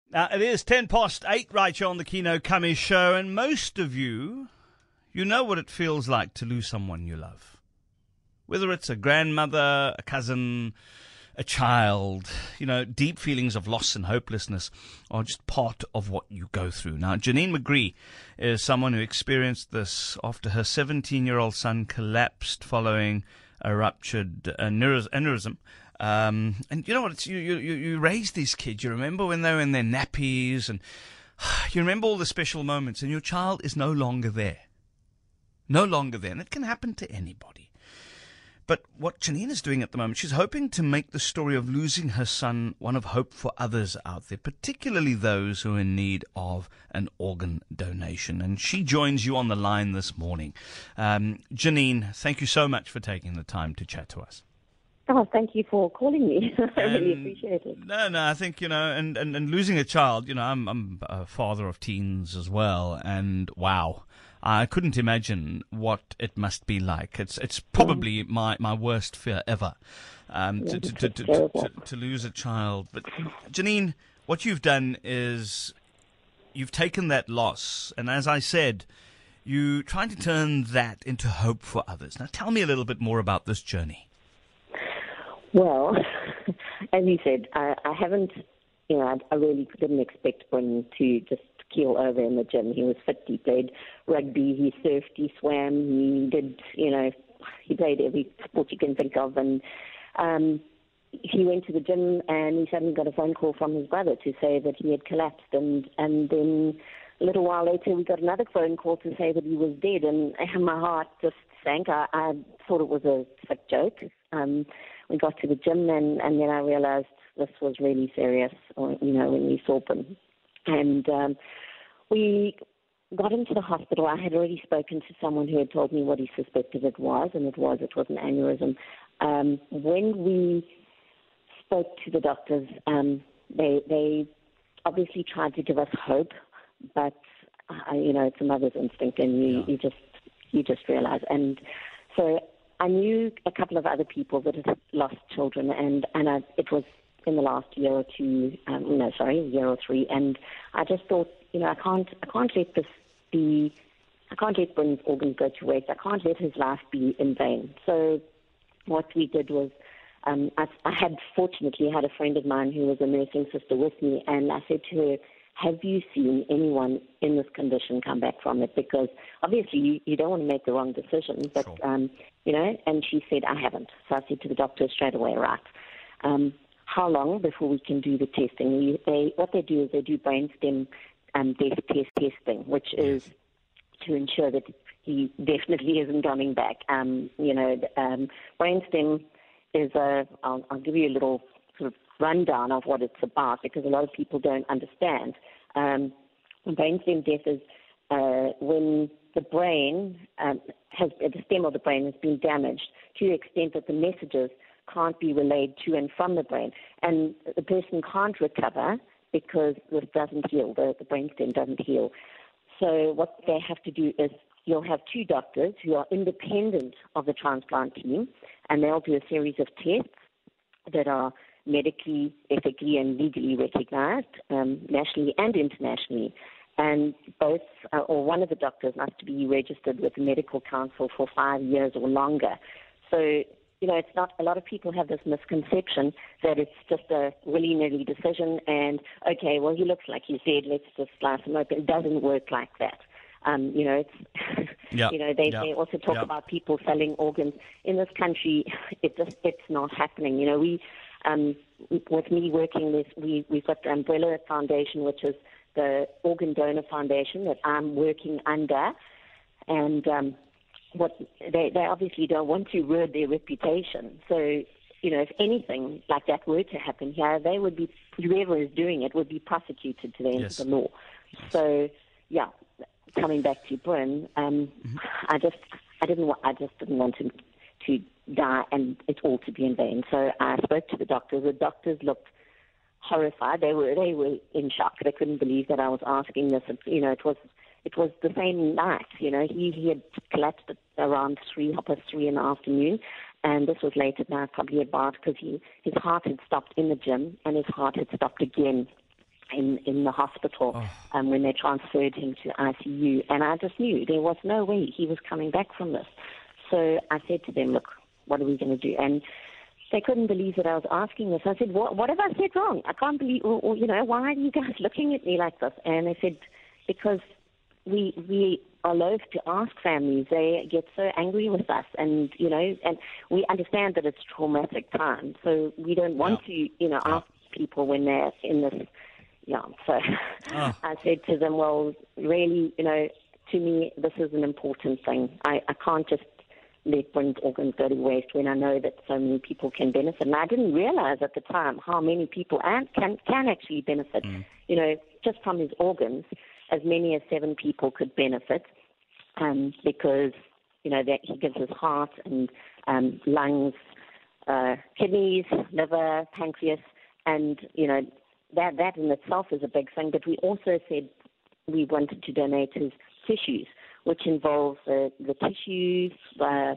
It is 8:10 right here on the Keno Kami Show, and most of you know what it feels like to lose someone you love. Whether it's a grandmother, a cousin, a child, deep feelings of loss and hopelessness are just part of what you go through. Now, Janine McGree is someone who experienced this after her 17-year-old son collapsed following a ruptured aneurysm. And you know what? You raise these kids. You remember when they were in their nappies, and you remember all the special moments, and your child is no longer there. No longer there. And it can happen to anybody. But what Janine is doing at the moment, she's hoping to make the story of losing her son one of hope for others out there, particularly those who are in need of an organ donation. And she joins you on the line this morning. Janine, thank you so much for taking the time to chat to us. Oh, thank you for calling me. I really appreciate it. No, I think, and losing a child, I'm a father of teens as well, and wow, I couldn't imagine what it must be like. It's probably my worst fear ever, to lose a child. But Janine, what you've done is you've taken that loss, and as I said, you trying to turn that into hope for others. Now, tell me a little bit more about this journey. Well, as you said, I haven't, I really didn't expect Bryn to just keel over in the gym. He was fit, he played rugby, he surfed, he swam, he did, he played every sport you can think of. And he went to the gym and he suddenly got a phone call from his brother to say that he had collapsed. And then a little while later we got another phone call to say that he was dead. And my heart just sank. I thought it was a sick joke. We got to the gym and then I realized this was really serious, when we saw him. And we got into the hospital. I had already spoken to someone who had told me what he suspected it was, and it was an aneurysm. When we spoke to the doctors, they obviously tried to give us hope, but, it's a mother's instinct, and you just realize. And so I knew a couple of other people that had lost children, and it was in the last year or two, a year or three, and I just thought, I can't let this be, I can't let Bryn's organs go to waste. I can't let his life be in vain. So what we did was, I had fortunately had a friend of mine who was a nursing sister with me, and I said to her, have you seen anyone in this condition come back from it? Because obviously you don't want to make the wrong decision, but, sure. And she said, I haven't. So I said to the doctor straight away, right, how long before we can do the testing? What they do is they do brainstem death testing, which is to ensure that he definitely isn't coming back. Brainstem is I'll give you a little sort of rundown of what it's about, because a lot of people don't understand. Brainstem death is when the brain the stem of the brain has been damaged to the extent that the messages can't be relayed to and from the brain, and the person can't recover because this doesn't heal, the brainstem doesn't heal. So what they have to do is you'll have two doctors who are independent of the transplant team, and they'll do a series of tests that are medically, ethically, and legally recognized, nationally and internationally. And both, or one of the doctors must be registered with the medical council for 5 years or longer. So, it's not, a lot of people have this misconception that it's just a willy-nilly decision and, okay, well, he looks like he's dead, let's just slice him open. It doesn't work like that. It's, they also talk about people selling organs. In this country, it's not happening. With me working with, we've got the Umbrella Foundation, which is the organ donor foundation that I'm working under, and what they obviously don't want to ruin their reputation. So, if anything like that were to happen here, they would be, whoever is doing it would be prosecuted to the end of the law. Yes. So, coming back to Bryn, I just didn't want him to die and it all to be in vain. So I spoke to the doctors. The doctors looked horrified. They were in shock. They couldn't believe that I was asking this. It was the same night. He had collapsed at around 3:30 in the afternoon, and this was late at night, probably about, because his heart had stopped in the gym and his heart had stopped again in the hospital when they transferred him to ICU. And I just knew there was no way he was coming back from this. So I said to them, look, what are we going to do? And they couldn't believe that I was asking this. I said, what have I said wrong? I can't believe, or why are you guys looking at me like this? And they said, because we are loath to ask families. They get so angry with us, and and we understand that it's traumatic time, so we don't want to ask people when they're in this. Yeah, so I said to them, well, really, to me, this is an important thing. I can't just let Bryn's organs go to waste when I know that so many people can benefit. And I didn't realize at the time how many people can actually benefit, just from his organs. As many as 7 people could benefit, because that he gives his heart and lungs, kidneys, liver, pancreas, and that in itself is a big thing. But we also said we wanted to donate his tissues, which involves the tissues. So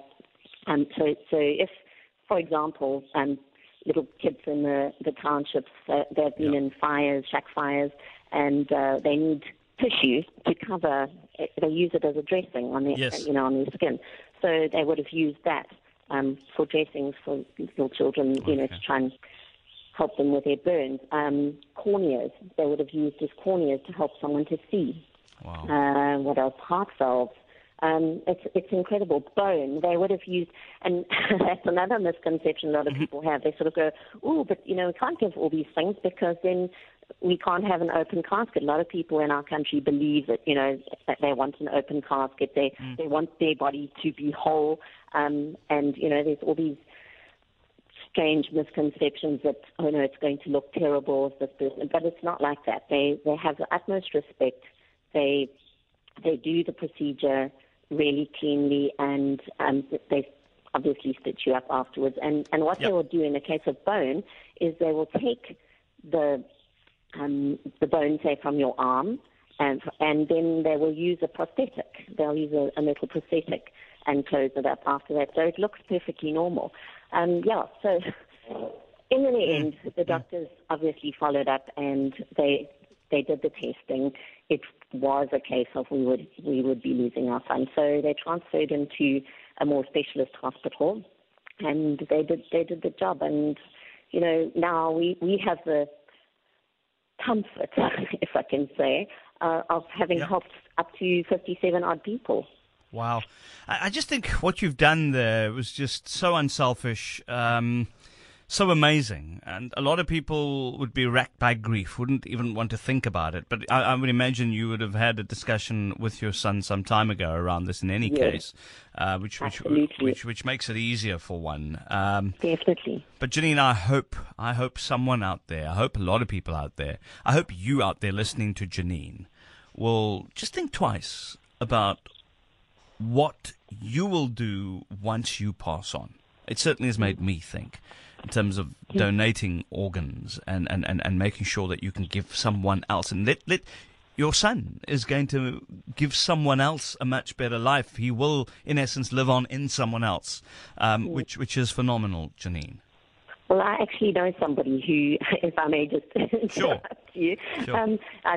if, for example, little kids in the townships, they've been in fires, shack fires, and they need tissue to cover. They use it as a dressing on their, on their skin. So they would have used that for dressings for little children, to try and help them with their burns. Corneas, they would have used as corneas to help someone to see. Wow. What else? Heart valves. It's incredible. Bone, they would have used, and that's another misconception a lot of people have. They sort of go, oh, but, we can't give all these things because then we can't have an open casket. A lot of people in our country believe that, that they want an open casket. They want their body to be whole. And, there's all these strange misconceptions that, it's going to look terrible with this person. But it's not like that. They have the utmost respect. They do the procedure really cleanly, and they obviously stitch you up afterwards. And what they will do in the case of bone is they will take the bone, say, from your arm, and then they will use a prosthetic. They'll use a metal prosthetic and close it up after that. So it looks perfectly normal. So in the end, the doctors obviously followed up, and they did the testing. It was a case of we would be losing our son. So they transferred him to a more specialist hospital, and they did the job. And, now we have the comfort, if I can say, of having helped up to 57 odd people. Wow. I just think what you've done there was just so unselfish, so amazing. And a lot of people would be racked by grief, wouldn't even want to think about it. But I would imagine you would have had a discussion with your son some time ago around this in any case, which makes it easier for one. Definitely. But Janine, I hope someone out there, I hope a lot of people out there, I hope you out there listening to Janine will just think twice about what you will do once you pass on. It certainly has made me think in terms of donating organs and making sure that you can give someone else. And let your son is going to give someone else a much better life. He will, in essence, live on in someone else, which is phenomenal, Janine. Well, I actually know somebody who, if I may just interrupt you, Sure.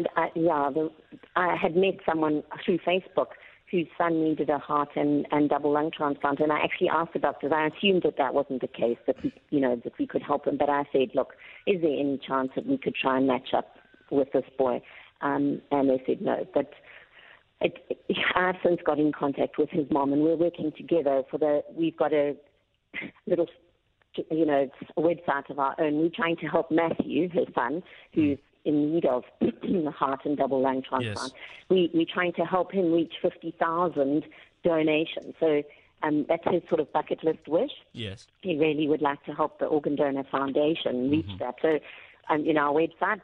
I had met someone through Facebook whose son needed a heart and double lung transplant, and I actually asked the doctors. I assumed that wasn't the case, that we could help him. But I said, look, is there any chance that we could try and match up with this boy? And they said no. But I've since got in contact with his mom, and we're working together. We've got a little, a website of our own. We're trying to help Matthew, his son, who's in need of heart and double lung transplant. Yes. We're trying to help him reach 50,000 donations. So that's his sort of bucket list wish. Yes. He really would like to help the Organ Donor Foundation reach that. So in our website,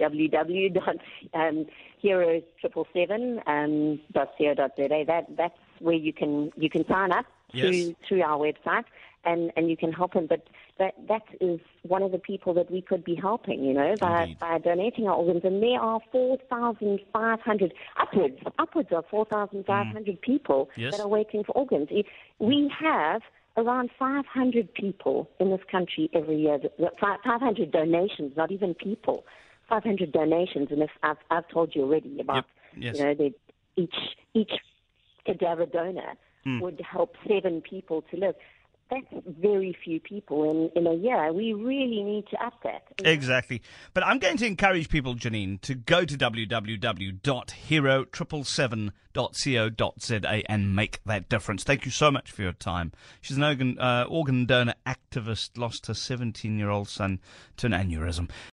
www.hero777.co.za, that's where you can sign up through our website, and you can help him. But that is one of the people that we could be helping, by donating our organs. And there are 4,500, upwards of 4,500 people that are waiting for organs. We have around 500 people in this country every year, 500 donations, not even people, 500 donations, and if I've told you already about, Yes. that each cadaver donor would help 7 people to live. That's very few people in a year. We really need to up that. Exactly. But I'm going to encourage people, Janine, to go to www.hero777.co.za and make that difference. Thank you so much for your time. She's an organ donor activist, lost her 17-year-old son to an aneurysm.